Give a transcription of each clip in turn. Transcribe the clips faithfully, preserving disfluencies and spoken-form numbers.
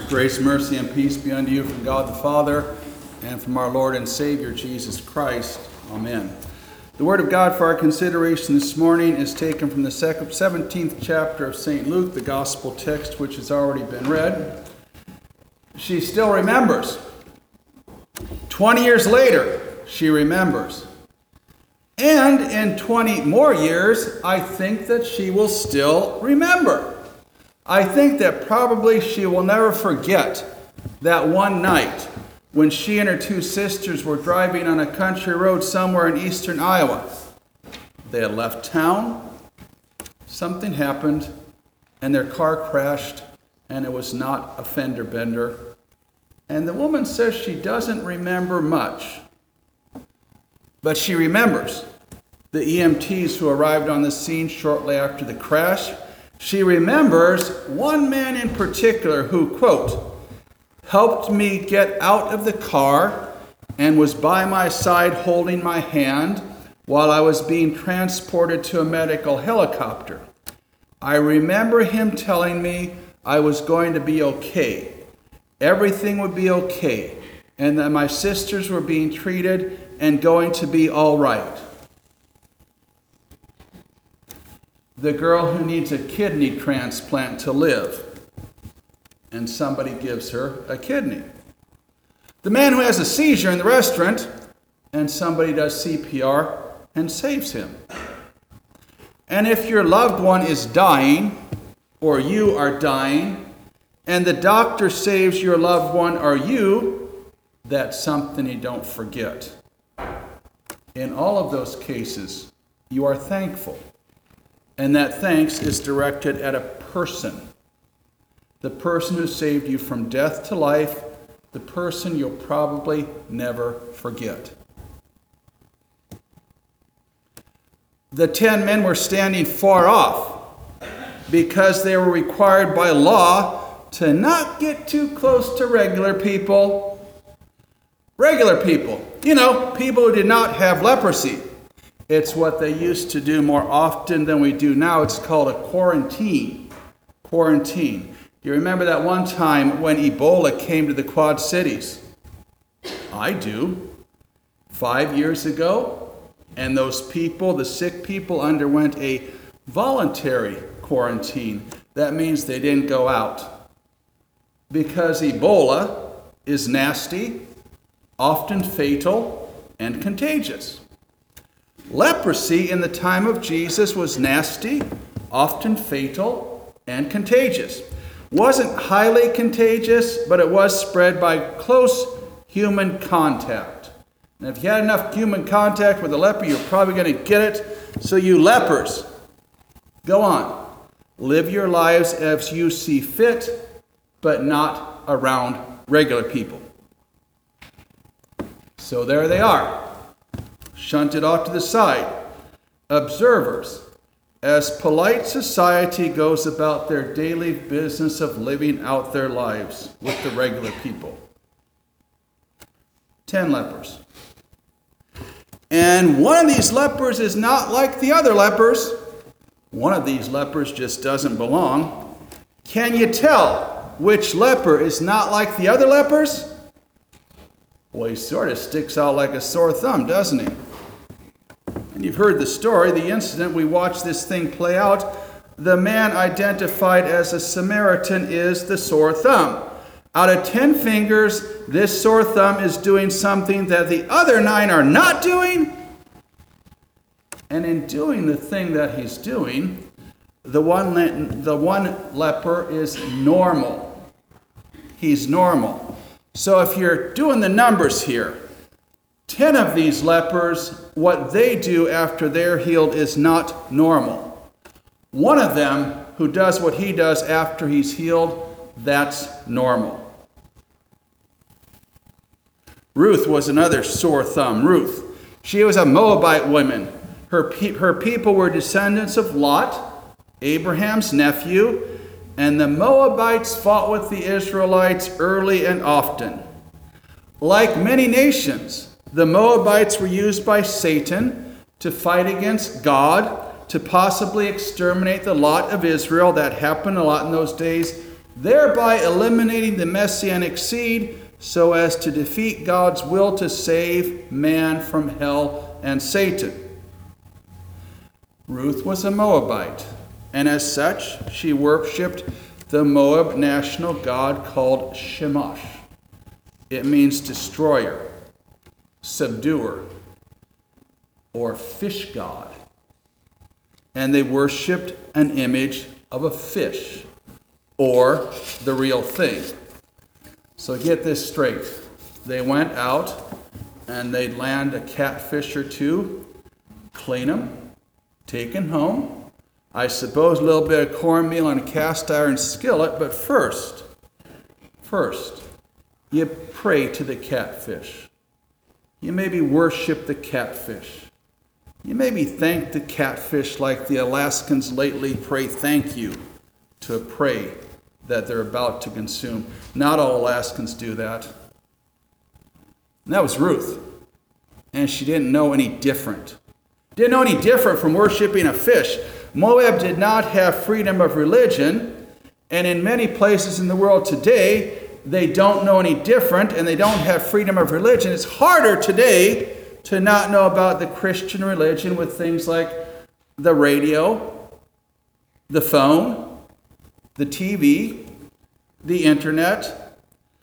Grace, mercy, and peace be unto you from God the Father and from our Lord and Savior Jesus Christ. Amen. The word of God for our consideration this morning is taken from the seventeenth chapter of Saint Luke, the gospel text which has already been read. She still remembers. Twenty years later, she remembers. And in twenty more years, I think that she will still remember. I think that probably she will never forget that one night when she and her two sisters were driving on a country road somewhere in eastern Iowa. They had left town, something happened, and their car crashed, and it was not a fender bender. And the woman says she doesn't remember much, but she remembers the E M Ts who arrived on the scene shortly after the crash. She remembers one man in particular who, quote, helped me get out of the car and was by my side holding my hand while I was being transported to a medical helicopter. I remember him telling me I was going to be okay. Everything would be okay, and that my sisters were being treated and going to be all right. The girl who needs a kidney transplant to live, and somebody gives her a kidney. The man who has a seizure in the restaurant, and somebody does C P R and saves him. And if your loved one is dying, or you are dying, and the doctor saves your loved one or you, that's something you don't forget. In all of those cases, you are thankful. And that thanks is directed at a person. The person who saved you from death to life, the person you'll probably never forget. The ten men were standing far off because they were required by law to not get too close to regular people. Regular people, you know, people who did not have leprosy. It's what they used to do more often than we do now. It's called a quarantine. Quarantine. You remember that one time when Ebola came to the Quad Cities? I do. Five years ago, and those people, the sick people, underwent a voluntary quarantine. That means they didn't go out. Because Ebola is nasty, often fatal, and contagious. Leprosy in the time of Jesus was nasty, often fatal, and contagious. Wasn't highly contagious, but it was spread by close human contact. And if you had enough human contact with a leper, you're probably going to get it. So you lepers, go on. Live your lives as you see fit, but not around regular people. So there they are. Shunted off to the side, observers, as polite society goes about their daily business of living out their lives with the regular people. Ten lepers. And one of these lepers is not like the other lepers. One of these lepers just doesn't belong. Can you tell which leper is not like the other lepers? Well, he sort of sticks out like a sore thumb, doesn't he? And you've heard the story, the incident. We watched this thing play out. The man identified as a Samaritan is the sore thumb. Out of ten fingers, this sore thumb is doing something that the other nine are not doing. And in doing the thing that he's doing, the one, le- the one leper is normal. He's normal. So if you're doing the numbers here, ten of these lepers, what they do after they're healed is not normal. One of them, who does what he does after he's healed, that's normal. Ruth was another sore thumb. Ruth, she was a Moabite woman. Her, pe- her people were descendants of Lot, Abraham's nephew, and the Moabites fought with the Israelites early and often. Like many nations, the Moabites were used by Satan to fight against God, to possibly exterminate the lot of Israel. That happened a lot in those days. thereby eliminating the messianic seed so as to defeat God's will to save man from hell and Satan. Ruth was a Moabite, and as such, she worshipped the Moab national god called Chemosh. It means destroyer, subduer, or fish god. And they worshipped an image of a fish, or the real thing. So get this straight. They went out and they'd land a catfish or two, clean them, take them home. I suppose a little bit of cornmeal on a cast iron skillet, but first, first, you pray to the catfish. You maybe worship the catfish. You maybe thank the catfish like the Alaskans lately pray thank you to a prey that they're about to consume. Not all Alaskans do that. And that was Ruth. And she didn't know any different. Didn't know any different from worshiping a fish. Moab did not have freedom of religion, and in many places in the world today, they don't know any different, and they don't have freedom of religion. It's harder today to not know about the Christian religion with things like the radio, the phone, the T V, the internet.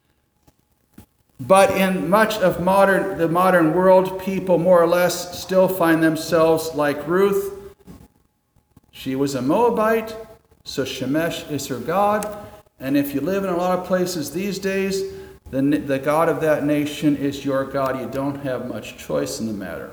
But in much of modern the modern world, people more or less still find themselves like Ruth. She was a Moabite, so Shemesh is her god. And if you live in a lot of places these days, the, the god of that nation is your god. You don't have much choice in the matter.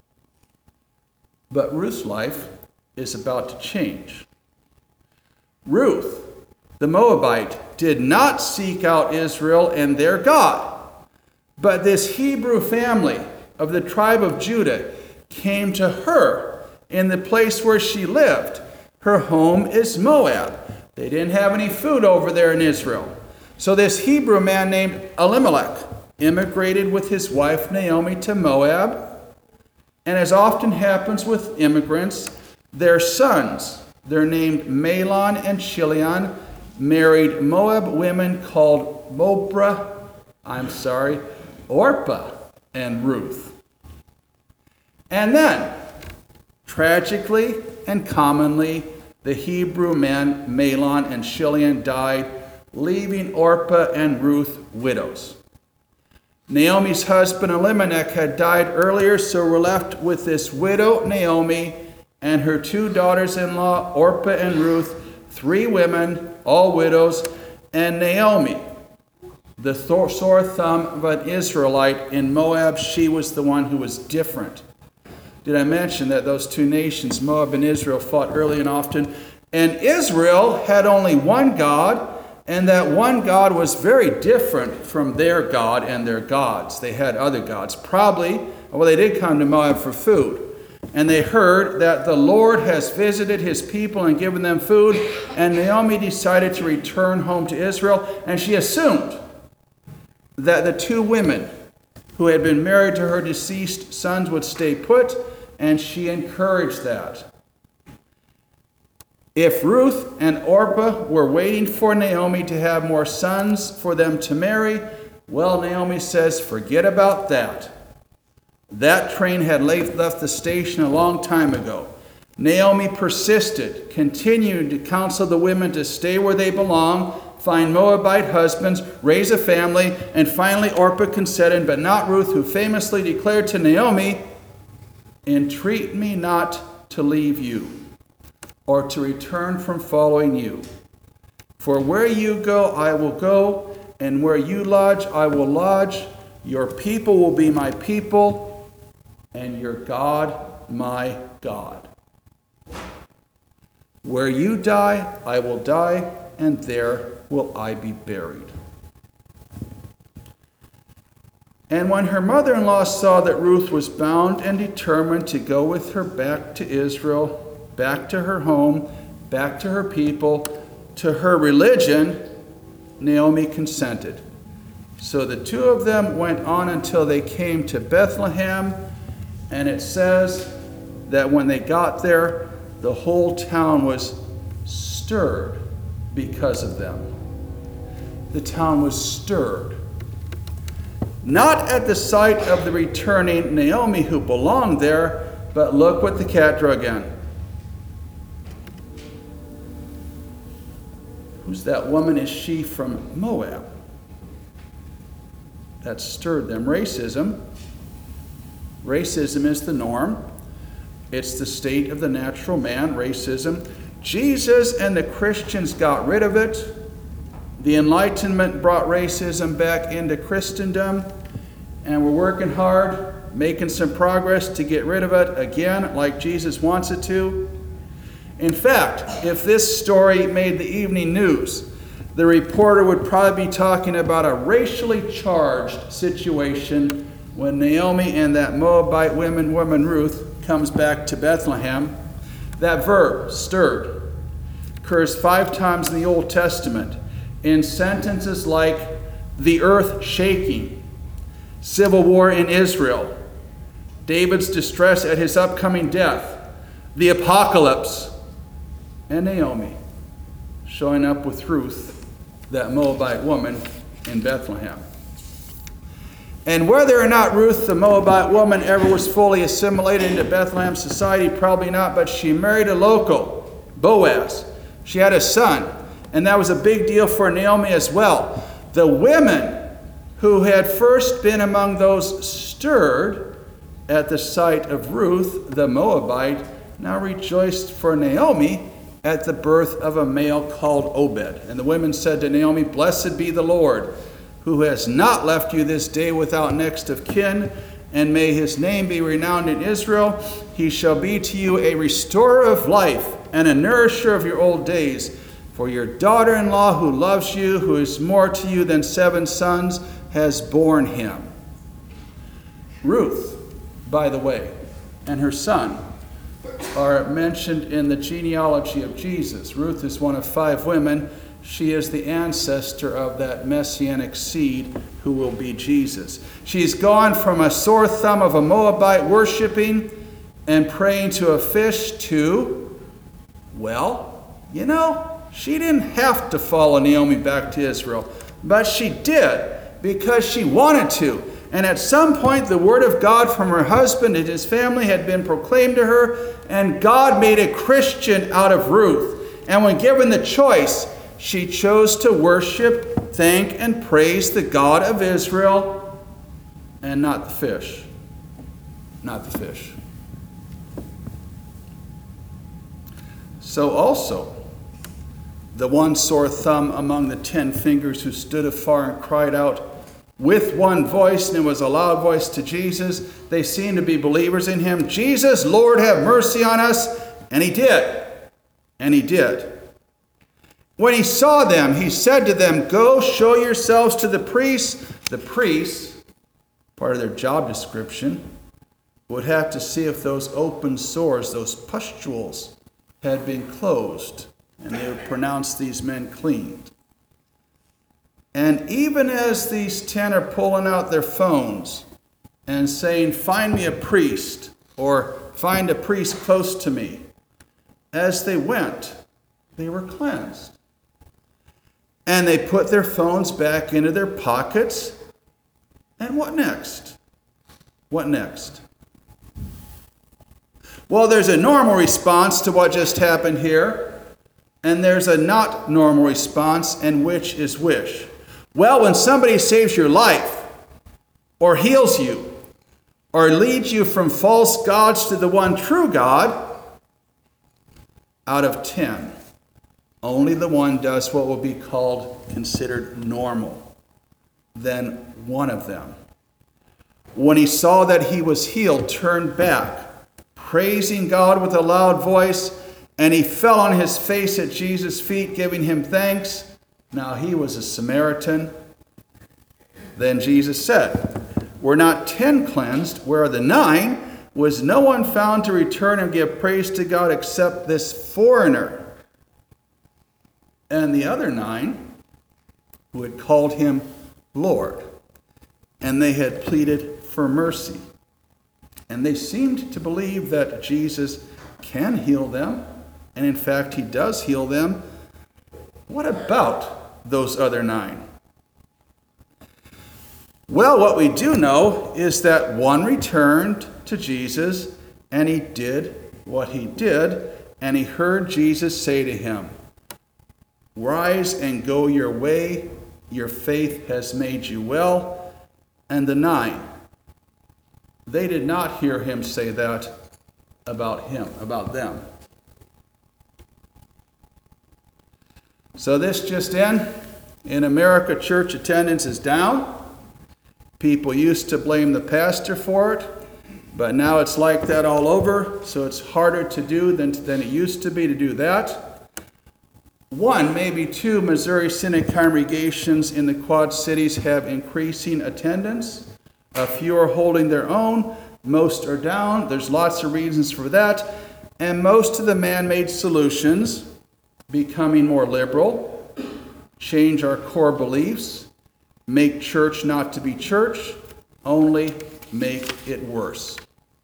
But Ruth's life is about to change. Ruth, the Moabite, did not seek out Israel and their God. But this Hebrew family of the tribe of Judah came to her in the place where she lived. Her home is Moab. They didn't have any food over there in Israel. So this Hebrew man named Elimelech immigrated with his wife Naomi to Moab. And as often happens with immigrants, their sons, they're named Mahlon and Chilion, married Moab women called Mobrah, I'm sorry, Orpah and Ruth. And then, tragically and commonly, the Hebrew men Mahlon and Chilion died, leaving Orpah and Ruth widows. Naomi's husband Elimelech had died earlier, so we're left with this widow Naomi and her two daughters-in-law, Orpah and Ruth, three women, all widows, and Naomi, the sore thumb of an Israelite in Moab. She was the one who was different. Did I mention that those two nations, Moab and Israel, fought early and often? And Israel had only one God, and that one God was very different from their God and their gods. They had other gods. Probably, well, they did come to Moab for food. And they heard that the Lord has visited his people and given them food. And Naomi decided to return home to Israel. And she assumed that the two women who had been married to her deceased sons would stay put. And she encouraged that. If Ruth and Orpah were waiting for Naomi to have more sons for them to marry, well, Naomi says, forget about that. That train had left the station a long time ago. Naomi persisted, continuing to counsel the women to stay where they belong, find Moabite husbands, raise a family, and finally Orpah consented, but not Ruth, who famously declared to Naomi, entreat me not to leave you, or to return from following you. For where you go, I will go, and where you lodge, I will lodge. Your people will be my people, and your God, my God. Where you die, I will die, and there will I be buried. And when her mother-in-law saw that Ruth was bound and determined to go with her back to Israel, back to her home, back to her people, to her religion, Naomi consented. So the two of them went on until they came to Bethlehem, and it says that when they got there, the whole town was stirred because of them. the town was stirred. Not at the sight of the returning Naomi who belonged there, but look what the cat drug in. Who's that woman? Is she from Moab? That stirred them. Racism. Racism is the norm. It's the state of the natural man, racism. Jesus and the Christians got rid of it. The Enlightenment brought racism back into Christendom, and we're working hard, making some progress to get rid of it again, like Jesus wants it to. In fact, if this story made the evening news, the reporter would probably be talking about a racially charged situation when Naomi and that Moabite woman, woman Ruth, comes back to Bethlehem. That verb, stirred, occurs five times in the Old Testament in sentences like the earth shaking, civil war in Israel, David's distress at his upcoming death, the apocalypse, and Naomi showing up with Ruth, that Moabite woman, in Bethlehem. And whether or not Ruth, the Moabite woman, ever was fully assimilated into Bethlehem society, probably not, but she married a local, Boaz. She had a son, and that was a big deal for Naomi as well. The women who had first been among those stirred at the sight of Ruth, the Moabite, now rejoiced for Naomi at the birth of a male called Obed. And the women said to Naomi, "Blessed be the Lord, who has not left you this day without next of kin, and may his name be renowned in Israel. He shall be to you a restorer of life and a nourisher of your old days. For your daughter-in-law who loves you, who is more to you than seven sons, has borne him." Ruth, by the way, and her son are mentioned in the genealogy of Jesus. Ruth is one of five women. She is the ancestor of that messianic seed who will be Jesus. She's gone from a sore thumb of a Moabite worshiping and praying to a fish to, well, you know, she didn't have to follow Naomi back to Israel, but she did because she wanted to. And at some point, the word of God from her husband and his family had been proclaimed to her, and God made a Christian out of Ruth. And when given the choice, she chose to worship, thank, and praise the God of Israel, and not the fish. Not the fish. So also, the one sore thumb among the ten fingers who stood afar and cried out with one voice, and it was a loud voice to Jesus. They seemed to be believers in him. "Jesus, Lord, have mercy on us." And he did. And he did. When he saw them, he said to them, "Go show yourselves to the priests." The priests, part of their job description, would have to see if those open sores, those pustules, had been closed, and they would pronounce these men clean. And even as these ten are pulling out their phones and saying, "Find me a priest," or "Find a priest close to me," as they went, they were cleansed. And they put their phones back into their pockets. And what next? What next? Well, there's a normal response to what just happened here, and there's a not normal response, and which is which? Well, when somebody saves your life, or heals you, or leads you from false gods to the one true God, out of ten, only the one does what will be called, considered normal. Then one of them, when he saw that he was healed, turned back, praising God with a loud voice, and he fell on his face at Jesus' feet, giving him thanks. Now he was a Samaritan. Then Jesus said, "Were not ten cleansed? Where are the nine? Was no one found to return and give praise to God except this foreigner?" And the other nine, who had called him Lord, and they had pleaded for mercy. And they seemed to believe that Jesus can heal them, and in fact he does heal them. What about those other nine? Well, what we do know is that one returned to Jesus, and he did what he did, and he heard Jesus say to him, "Rise and go your way, your faith has made you well." And the nine, they did not hear him say that about him, about them. So this just in, in America, church attendance is down. People used to blame the pastor for it, but now it's like that all over, so it's harder to do than, than it used to be to do that. One, maybe two Missouri Synod congregations in the Quad Cities have increasing attendance. A few are holding their own. Most are down. There's lots of reasons for that. And most of the man-made solutions, becoming more liberal, change our core beliefs, make church not to be church, only make it worse.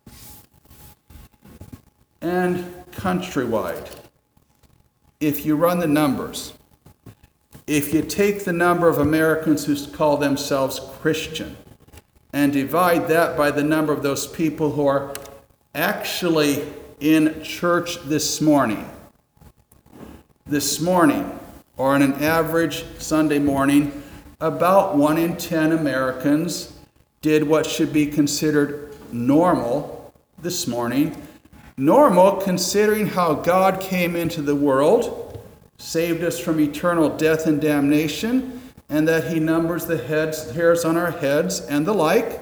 And countrywide, if you run the numbers, if you take the number of Americans who call themselves Christian and divide that by the number of those people who are actually in church this morning, this morning, or on an average Sunday morning, about one in ten Americans did what should be considered normal this morning. Normal considering how God came into the world, saved us from eternal death and damnation, and that he numbers the heads, hairs on our heads and the like.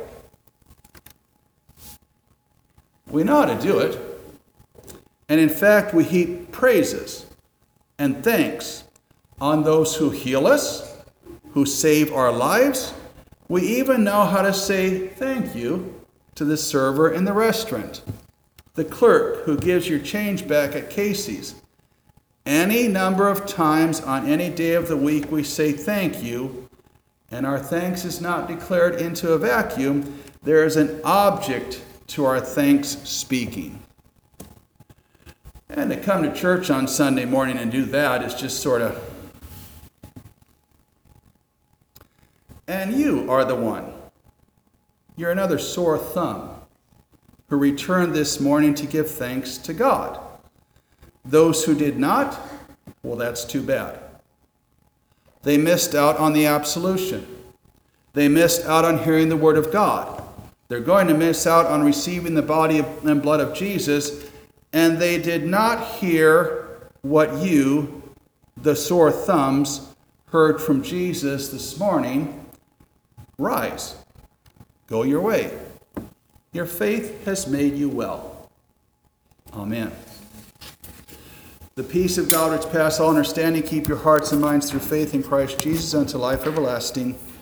We know how to do it. And in fact, we heap praises and thanks on those who heal us, who save our lives. We even know how to say thank you to the server in the restaurant, the clerk who gives your change back at Casey's. Any number of times on any day of the week we say thank you, and our thanks is not declared into a vacuum. There is an object to our thanks speaking. And to come to church on Sunday morning and do that is just sort of... And you are the one. You're another sore thumb who returned this morning to give thanks to God. Those who did not, well, that's too bad. They missed out on the absolution. They missed out on hearing the word of God. They're going to miss out on receiving the body and blood of Jesus, and they did not hear what you, the sore thumbs, heard from Jesus this morning. Rise, go your way. Your faith has made you well. Amen. The peace of God which passes all understanding, keep your hearts and minds through faith in Christ Jesus unto life everlasting.